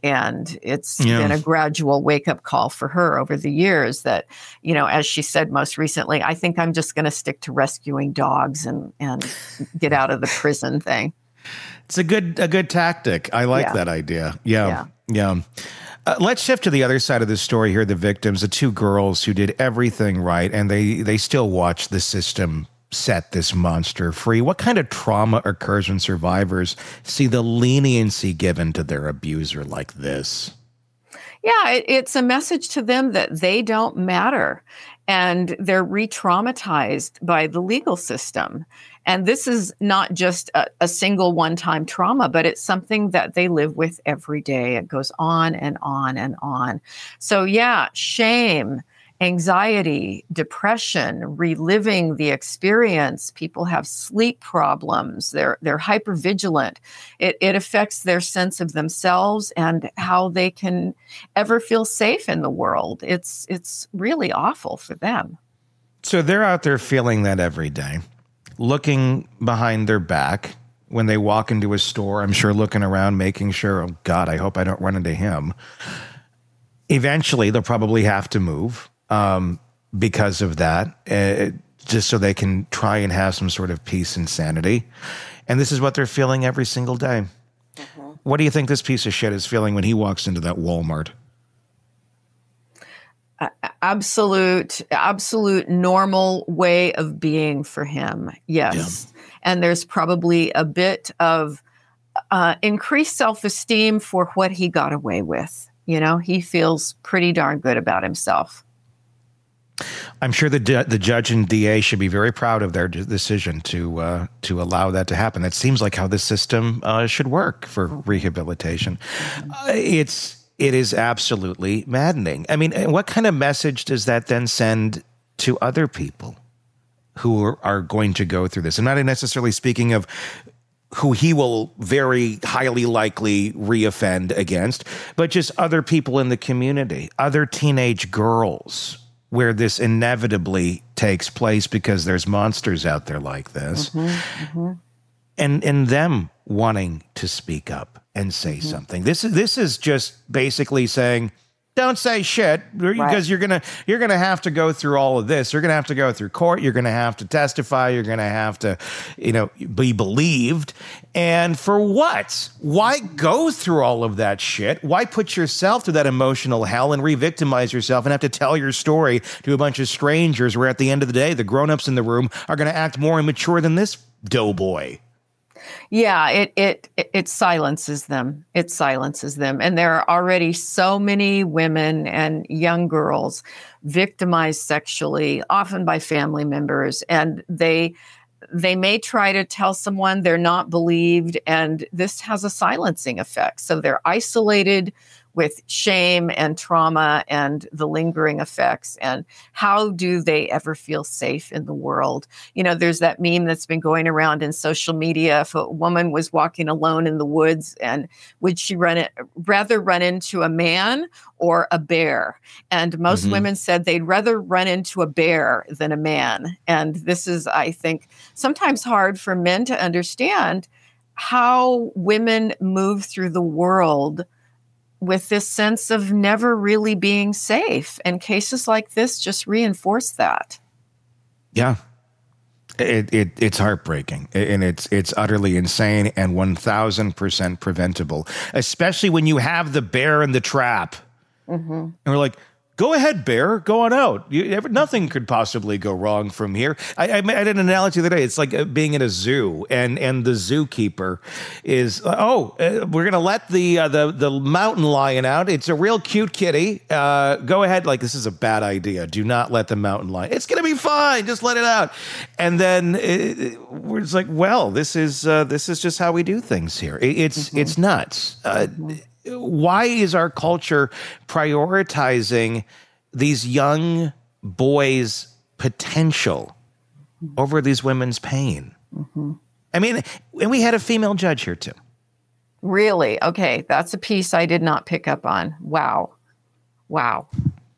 And it's yeah. been a gradual wake-up call for her over the years that, you know, as she said most recently, I think I'm just going to stick to rescuing dogs and, and get out of the prison thing. It's a good a good tactic. I like yeah. that idea. Yeah, yeah. yeah. Uh, let's shift to the other side of the story here. The victims, the two girls who did everything right, and they, they still watch the system set this monster free? What kind of trauma occurs when survivors see the leniency given to their abuser like this? Yeah, it, it's a message to them that they don't matter, and they're re-traumatized by the legal system. And this is not just a, a single one-time trauma, but it's something that they live with every day. It goes on and on and on. So yeah, shame, anxiety, depression, reliving the experience. People have sleep problems. They're they're hypervigilant. It it affects their sense of themselves and how they can ever feel safe in the world. It's it's really awful for them. So they're out there feeling that every day, looking behind their back when they walk into a store. I'm sure looking around, making sure, oh God, I hope I don't run into him. Eventually, they'll probably have to move. Um, because of that, uh, just so they can try and have some sort of peace and sanity. And this is what they're feeling every single day. Mm-hmm. What do you think this piece of shit is feeling when he walks into that Walmart? Uh, absolute, absolute normal way of being for him. Yes. Yeah. And there's probably a bit of uh, increased self-esteem for what he got away with. You know, he feels pretty darn good about himself. I'm sure the the judge and D A should be very proud of their decision to uh, to allow that to happen. That seems like how the system uh, should work for rehabilitation. Uh, it's it is absolutely maddening. I mean, what kind of message does that then send to other people who are, are going to go through this? I'm not necessarily speaking of who he will very highly likely reoffend against, but just other people in the community, other teenage girls, where this inevitably takes place because there's monsters out there like this, mm-hmm, mm-hmm. and and them wanting to speak up and say mm-hmm. something. This is this is just basically saying, don't say shit, because right. you're gonna you're gonna have to go through all of this. You're gonna have to go through court. You're gonna have to testify. You're gonna have to, you know, be believed. And for what? Why go through all of that shit? Why put yourself through that emotional hell and re-victimize yourself and have to tell your story to a bunch of strangers where at the end of the day, the grown-ups in the room are going to act more immature than this doughboy? Yeah, it, it it silences them. It silences them. And there are already so many women and young girls victimized sexually, often by family members. And they they may try to tell someone, they're not believed. And this has a silencing effect. So they're isolated with shame and trauma and the lingering effects. And how do they ever feel safe in the world? You know, there's that meme that's been going around in social media. If a woman was walking alone in the woods, and would she run it, rather run into a man or a bear? And most mm-hmm. women said they'd rather run into a bear than a man. And this is, I think, sometimes hard for men to understand how women move through the world with this sense of never really being safe. And cases like this just reinforce that. Yeah. It, it it's heartbreaking, and it's it's utterly insane and one thousand percent preventable, especially when you have the bear in the trap. Mm-hmm. And we're like, go ahead, bear, go on out. You, nothing could possibly go wrong from here. I, I, I did an analogy the other day. It's like being in a zoo, and and the zookeeper is, oh, uh, we're gonna let the uh, the the mountain lion out. It's a real cute kitty. Uh, go ahead. Like, this is a bad idea. Do not let the mountain lion. It's gonna be fine. Just let it out. And then it, it, we're just like, well, this is uh, this is just how we do things here. It, it's mm-hmm. it's nuts. Uh, mm-hmm. Why is our culture prioritizing these young boys' potential over these women's pain? Mm-hmm. I mean, and we had a female judge here too. Really? Okay. That's a piece I did not pick up on. Wow. Wow.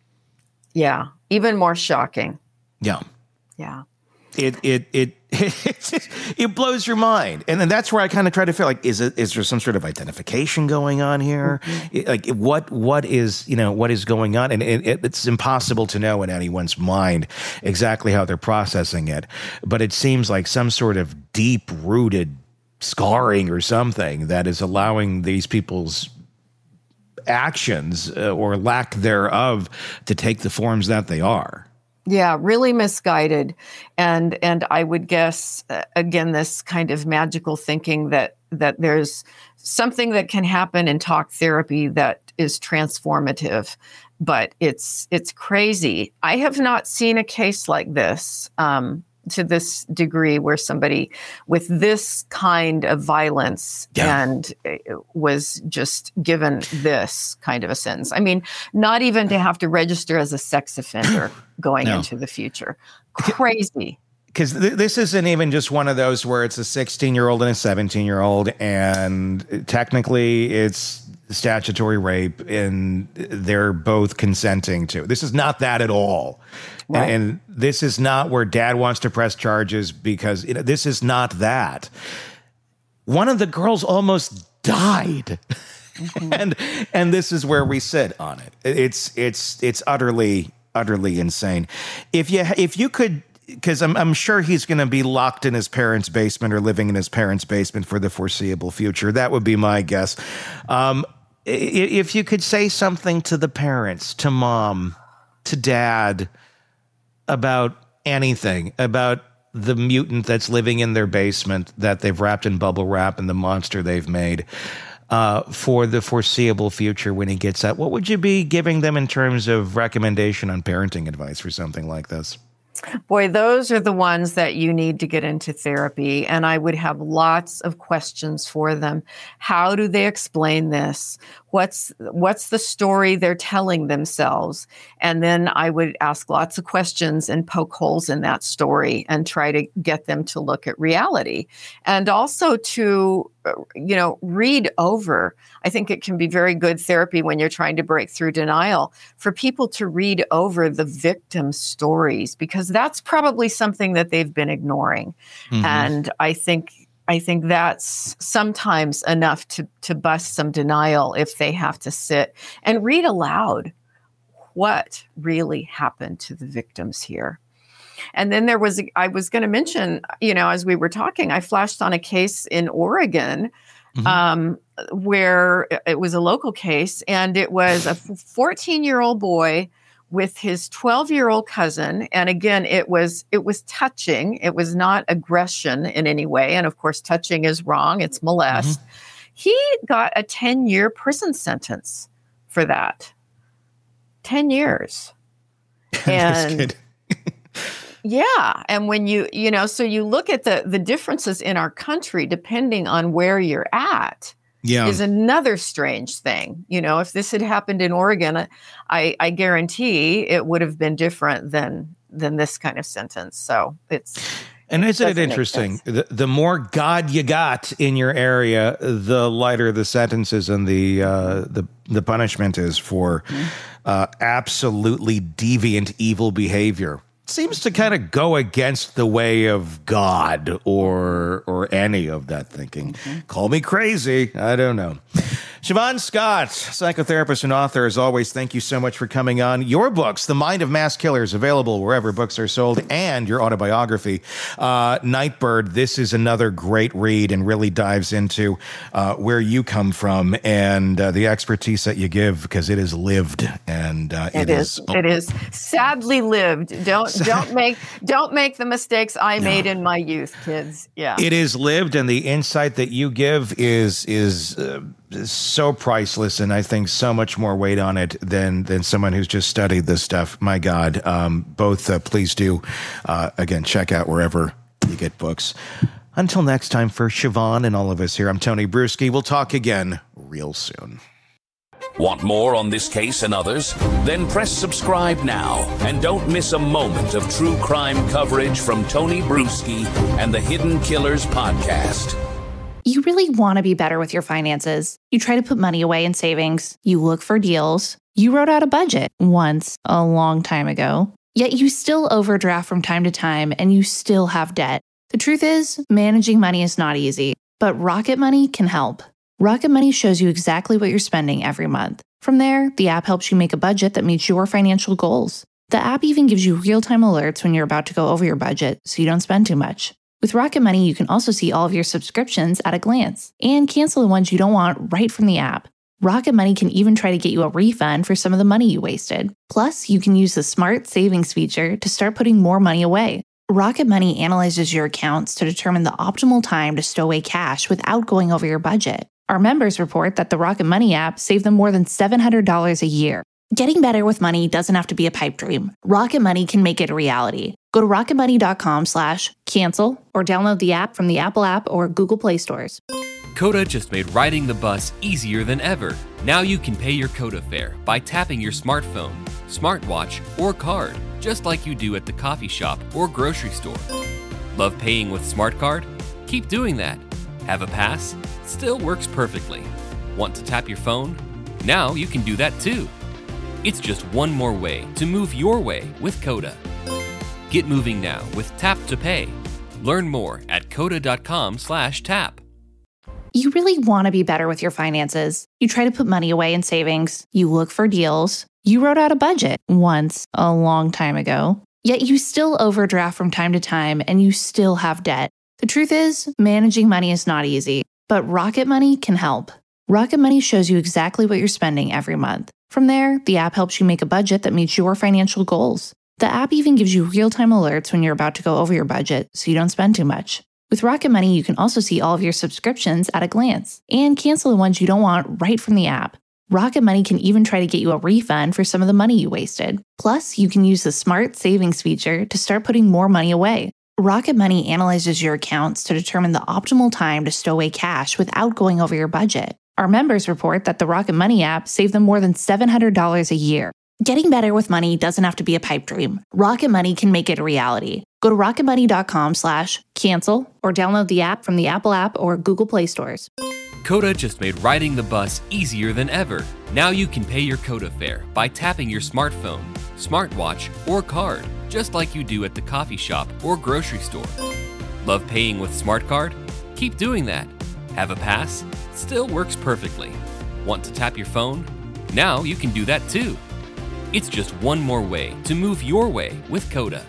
Yeah. Even more shocking. Yeah. Yeah. It, it, it, it, it blows your mind. And then that's where I kind of try to feel like, is it, is there some sort of identification going on here? Mm-hmm. It, like what, what is, you know, what is going on? And it, it, it's impossible to know in anyone's mind exactly how they're processing it. But it seems like some sort of deep rooted scarring or something that is allowing these people's actions uh, or lack thereof to take the forms that they are. Yeah, really misguided. And and I would guess, uh, again, this kind of magical thinking that that there's something that can happen in talk therapy that is transformative, but it's it's crazy. I have not seen a case like this um, to this degree where somebody with this kind of violence yeah. and was just given this kind of a sentence. I mean, not even to have to register as a sex offender going no. into the future. Crazy. Because th- this isn't even just one of those where it's a sixteen-year-old and a seventeen-year-old, and technically it's statutory rape, and they're both consenting to. This is not that at all. Right. And, and this is not where dad wants to press charges because you know, this is not that. One of the girls almost died. Mm-hmm. and and this is where we sit on it. It's it's it's utterly utterly insane. If you if you could, because I'm I'm sure he's going to be locked in his parents' basement or living in his parents' basement for the foreseeable future. That would be my guess. Um, if you could say something to the parents, to mom, to dad, about anything, about the mutant that's living in their basement that they've wrapped in bubble wrap and the monster they've made uh, for the foreseeable future when he gets out, what would you be giving them in terms of recommendation on parenting advice for something like this? Boy, those are the ones that you need to get into therapy. And I would have lots of questions for them. How do they explain this? What's what's the story they're telling themselves? And then I would ask lots of questions and poke holes in that story and try to get them to look at reality. And also to, you know, read over. I think it can be very good therapy when you're trying to break through denial for people to read over the victim stories, because that's probably something that they've been ignoring. Mm-hmm. And I think I think that's sometimes enough to, to bust some denial if they have to sit and read aloud what really happened to the victims here. And then there was, I was going to mention, you know, as we were talking, I flashed on a case in Oregon mm-hmm. um, where it was a local case, and it was a fourteen-year-old boy with his twelve-year-old cousin. And again, it was it was touching. It was not aggression in any way. And of course, touching is wrong. It's molest. Mm-hmm. He got a ten-year prison sentence for that. ten years. And yeah. And when you, you know, so you look at the the differences in our country, depending on where you're at. Yeah. Is another strange thing. You know, if this had happened in Oregon, I, I guarantee it would have been different than than this kind of sentence. So it's and isn't it interesting? The, the more God you got in your area, the lighter the sentences and the uh, the the punishment is for mm-hmm. uh, absolutely deviant, evil behavior. Seems to kind of go against the way of God or or any of that thinking. Mm-hmm. Call me crazy. I don't know. Siobhan Scott, psychotherapist and author, as always, thank you so much for coming on. Your books, The Mind of Mass Killers, available wherever books are sold, and your autobiography, uh, Nightbird. This is another great read and really dives into uh, where you come from and uh, the expertise that you give, because it is lived. And uh, it, it is, is. It is sadly lived. Don't don't make don't make the mistakes I no. made in my youth, kids. Yeah, it is lived, and the insight that you give is is. Uh, so priceless, and I think so much more weight on it than than someone who's just studied this stuff. My God, um, both uh, please do, uh, again, check out wherever you get books. Until next time, for Siobhan and all of us here, I'm Tony Bruschi. We'll talk again real soon. Want more on this case and others? Then press subscribe now and don't miss a moment of true crime coverage from Tony Bruschi and the Hidden Killers podcast. You really want to be better with your finances. You try to put money away in savings. You look for deals. You wrote out a budget once a long time ago. Yet you still overdraft from time to time and you still have debt. The truth is, managing money is not easy, but Rocket Money can help. Rocket Money shows you exactly what you're spending every month. From there, the app helps you make a budget that meets your financial goals. The app even gives you real-time alerts when you're about to go over your budget so you don't spend too much. With Rocket Money, you can also see all of your subscriptions at a glance and cancel the ones you don't want right from the app. Rocket Money can even try to get you a refund for some of the money you wasted. Plus, you can use the Smart Savings feature to start putting more money away. Rocket Money analyzes your accounts to determine the optimal time to stow away cash without going over your budget. Our members report that the Rocket Money app saved them more than seven hundred dollars a year. Getting better with money doesn't have to be a pipe dream. Rocket Money can make it a reality. Go to rocketmoney.com slash cancel or download the app from the Apple app or Google Play stores. Coda just made riding the bus easier than ever. Now you can pay your Coda fare by tapping your smartphone, smartwatch, or card, just like you do at the coffee shop or grocery store. Love paying with SmartCard? Keep doing that. Have a pass? Still works perfectly. Want to tap your phone? Now you can do that too. It's just one more way to move your way with Coda. Get moving now with Tap to Pay. Learn more at coda.com slash tap. You really want to be better with your finances. You try to put money away in savings. You look for deals. You wrote out a budget once a long time ago. Yet you still overdraft from time to time and you still have debt. The truth is, managing money is not easy, but Rocket Money can help. Rocket Money shows you exactly what you're spending every month. From there, the app helps you make a budget that meets your financial goals. The app even gives you real-time alerts when you're about to go over your budget so you don't spend too much. With Rocket Money, you can also see all of your subscriptions at a glance and cancel the ones you don't want right from the app. Rocket Money can even try to get you a refund for some of the money you wasted. Plus, you can use the Smart Savings feature to start putting more money away. Rocket Money analyzes your accounts to determine the optimal time to stow away cash without going over your budget. Our members report that the Rocket Money app saved them more than seven hundred dollars a year. Getting better with money doesn't have to be a pipe dream. Rocket Money can make it a reality. Go to rocketmoney.com slash cancel or download the app from the Apple app or Google Play stores. Coda just made riding the bus easier than ever. Now you can pay your Coda fare by tapping your smartphone, smartwatch, or card, just like you do at the coffee shop or grocery store. Love paying with SmartCard? Keep doing that. Have a pass? Still works perfectly. Want to tap your phone? Now you can do that too. It's just one more way to move your way with Coda.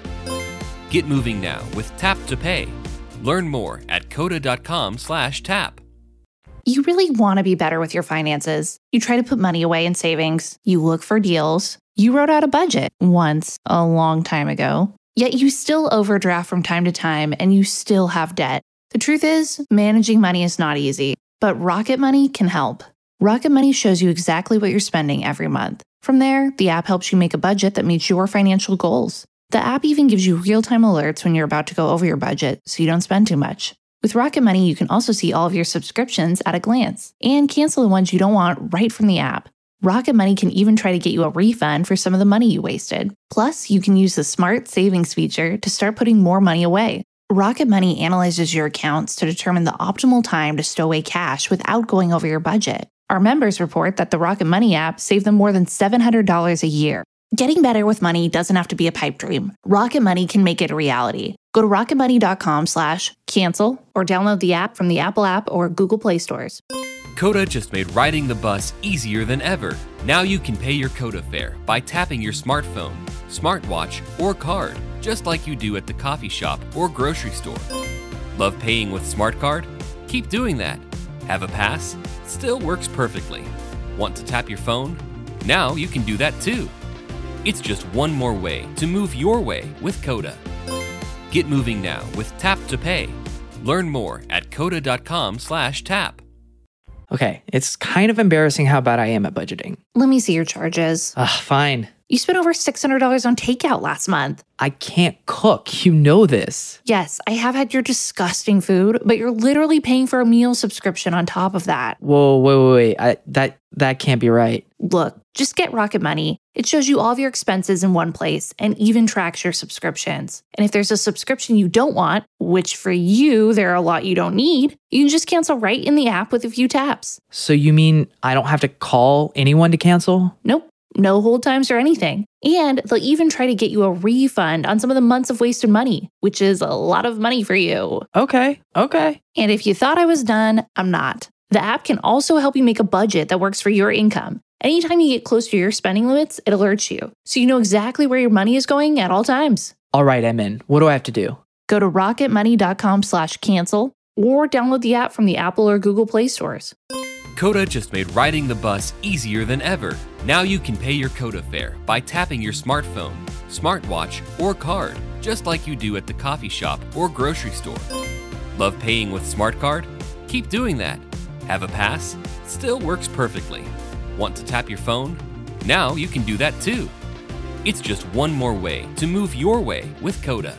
Get moving now with Tap to Pay. Learn more at coda.com slash tap. You really want to be better with your finances. You try to put money away in savings. You look for deals. You wrote out a budget once a long time ago. Yet you still overdraft from time to time and you still have debt. The truth is, managing money is not easy, but Rocket Money can help. Rocket Money shows you exactly what you're spending every month. From there, the app helps you make a budget that meets your financial goals. The app even gives you real-time alerts when you're about to go over your budget so you don't spend too much. With Rocket Money, you can also see all of your subscriptions at a glance and cancel the ones you don't want right from the app. Rocket Money can even try to get you a refund for some of the money you wasted. Plus, you can use the Smart Savings feature to start putting more money away. Rocket Money analyzes your accounts to determine the optimal time to stow away cash without going over your budget. Our members report that the Rocket Money app saved them more than seven hundred dollars a year. Getting better with money doesn't have to be a pipe dream. Rocket Money can make it a reality. Go to rocketmoney.com slash cancel or download the app from the Apple app or Google Play stores. Coda just made riding the bus easier than ever. Now you can pay your Coda fare by tapping your smartphone, smartwatch, or card, just like you do at the coffee shop or grocery store. Love paying with SmartCard? Keep doing that. Have a pass? Still works perfectly. Want to tap your phone? Now you can do that too. It's just one more way to move your way with Coda. Get moving now with Tap to Pay. Learn more at coda.com slash tap. Okay, it's kind of embarrassing how bad I am at budgeting. Let me see your charges. Ugh, fine. You spent over six hundred dollars on takeout last month. I can't cook. You know this. Yes, I have had your disgusting food, but you're literally paying for a meal subscription on top of that. Whoa, wait, wait, wait. I, that, that can't be right. Look, just get Rocket Money. It shows you all of your expenses in one place and even tracks your subscriptions. And if there's a subscription you don't want, which for you, there are a lot you don't need, you can just cancel right in the app with a few taps. So you mean I don't have to call anyone to cancel? Nope. No hold times or anything. And they'll even try to get you a refund on some of the months of wasted money, which is a lot of money for you. Okay, okay. And if you thought I was done, I'm not. The app can also help you make a budget that works for your income. Anytime you get close to your spending limits, it alerts you, so you know exactly where your money is going at all times. All right, I'm in. What do I have to do? Go to rocketmoney.com slash cancel or download the app from the Apple or Google Play stores. Coda just made riding the bus easier than ever. Now you can pay your Coda fare by tapping your smartphone, smartwatch, or card, just like you do at the coffee shop or grocery store. Love paying with SmartCard? Keep doing that. Have a pass? Still works perfectly. Want to tap your phone? Now you can do that too. It's just one more way to move your way with Coda.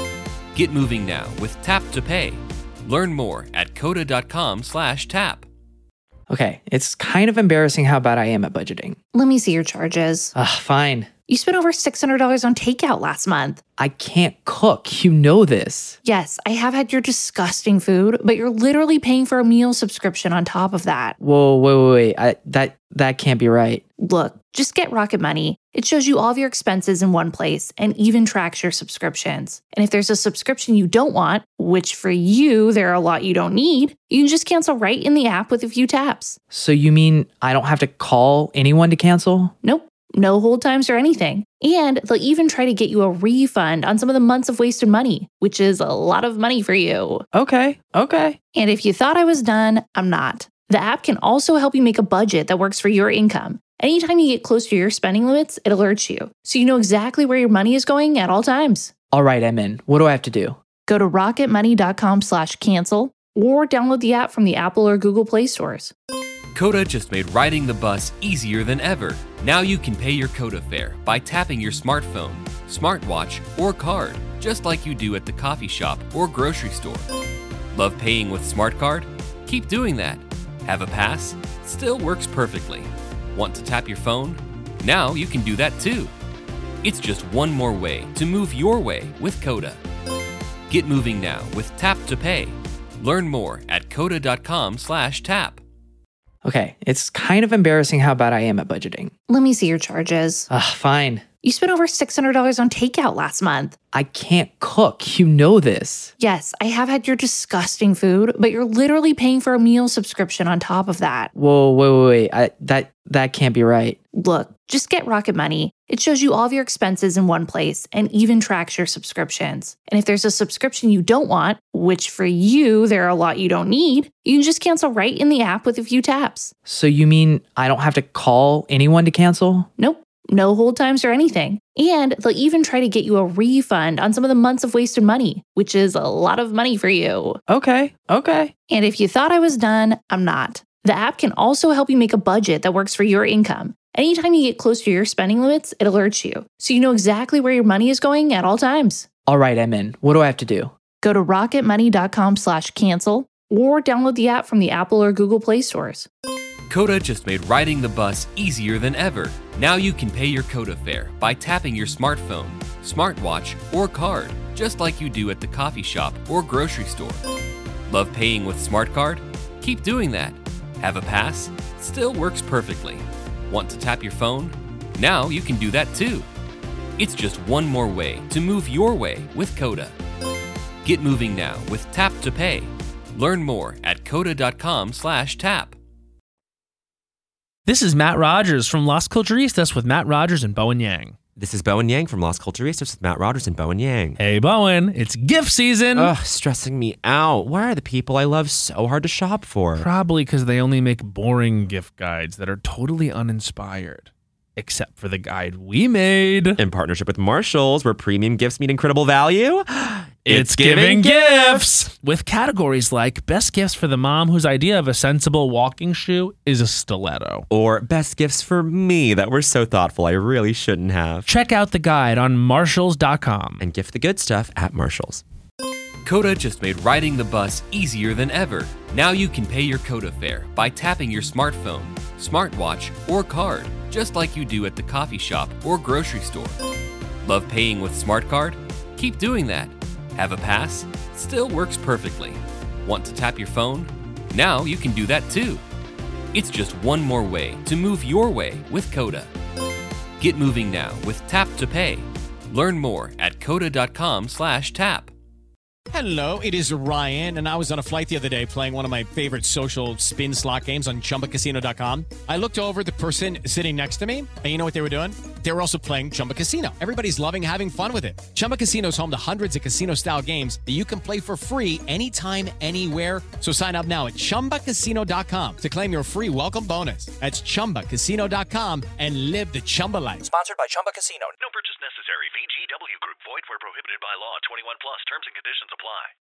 Get moving now with Tap to Pay. Learn more at coda.com slash tap. Okay, it's kind of embarrassing how bad I am at budgeting. Let me see your charges. Ugh, fine. You spent over six hundred dollars on takeout last month. I can't cook. You know this. Yes, I have had your disgusting food, but you're literally paying for a meal subscription on top of that. Whoa, wait, wait, wait. I, that, that can't be right. Look, just get Rocket Money. It shows you all of your expenses in one place and even tracks your subscriptions. And if there's a subscription you don't want, which for you, there are a lot you don't need, you can just cancel right in the app with a few taps. So you mean I don't have to call anyone to cancel? Nope. No hold times or anything. And they'll even try to get you a refund on some of the months of wasted money, which is a lot of money for you. Okay, okay. And if you thought I was done, I'm not. The app can also help you make a budget that works for your income. Anytime you get close to your spending limits, it alerts you, so you know exactly where your money is going at all times. All right, I'm in. What do I have to do? Go to rocketmoney.com slash cancel or download the app from the Apple or Google Play stores. Coda just made riding the bus easier than ever. Now you can pay your Coda fare by tapping your smartphone, smartwatch, or card, just like you do at the coffee shop or grocery store. Love paying with SmartCard? Keep doing that. Have a pass? Still works perfectly. Want to tap your phone? Now you can do that too. It's just one more way to move your way with Coda. Get moving now with Tap to Pay. Learn more at coda.com slash tap. Okay, it's kind of embarrassing how bad I am at budgeting. Let me see your charges. Ugh, fine. You spent over six hundred dollars on takeout last month. I can't cook. You know this. Yes, I have had your disgusting food, but you're literally paying for a meal subscription on top of that. Whoa, wait, wait, wait. I, that, that can't be right. Look, just get Rocket Money. It shows you all of your expenses in one place and even tracks your subscriptions. And if there's a subscription you don't want, which for you, there are a lot you don't need, you can just cancel right in the app with a few taps. So you mean I don't have to call anyone to cancel? Nope. No hold times or anything. And they'll even try to get you a refund on some of the months of wasted money, which is a lot of money for you. Okay, okay. And if you thought I was done, I'm not. The app can also help you make a budget that works for your income. Anytime you get close to your spending limits, it alerts you, so you know exactly where your money is going at all times. All right, I'm in. What do I have to do? Go to rocketmoney.com slash cancel or download the app from the Apple or Google Play stores. Coda just made riding the bus easier than ever. Now you can pay your Coda fare by tapping your smartphone, smartwatch, or card, just like you do at the coffee shop or grocery store. Love paying with SmartCard? Keep doing that. Have a pass? Still works perfectly. Want to tap your phone? Now you can do that too. It's just one more way to move your way with Coda. Get moving now with Tap to Pay. Learn more at coda.com slash tap. This is Matt Rogers from Las Culturistas with Matt Rogers and Bowen Yang. This is Bowen Yang from Las Culturistas with Matt Rogers and Bowen Yang. Hey, Bowen, it's gift season. Ugh, stressing me out. Why are the people I love so hard to shop for? Probably because they only make boring gift guides that are totally uninspired. Except for the guide we made. In partnership with Marshalls, where premium gifts meet incredible value. It's giving gifts! With categories like best gifts for the mom whose idea of a sensible walking shoe is a stiletto. Or best gifts for me that were so thoughtful I really shouldn't have. Check out the guide on marshalls dot com. And gift the good stuff at Marshalls. Coda just made riding the bus easier than ever. Now you can pay your Coda fare by tapping your smartphone, smartwatch, or card, just like you do at the coffee shop or grocery store. Love paying with SmartCard? Keep doing that. Have a pass? Still works perfectly. Want to tap your phone? Now you can do that too. It's just one more way to move your way with Coda. Get moving now with Tap to Pay. Learn more at coda.com slash tap. Hello, it is Ryan, and I was on a flight the other day playing one of my favorite social spin slot games on chumba casino dot com. I looked over at the person sitting next to me, and you know what they were doing? They were also playing Chumba Casino. Everybody's loving having fun with it. Chumba Casino is home to hundreds of casino-style games that you can play for free anytime, anywhere. So sign up now at chumba casino dot com to claim your free welcome bonus. That's chumba casino dot com and live the Chumba life. Sponsored by Chumba Casino. No purchase necessary. V G W Group. Void where prohibited by law. twenty-one plus. Terms and conditions apply.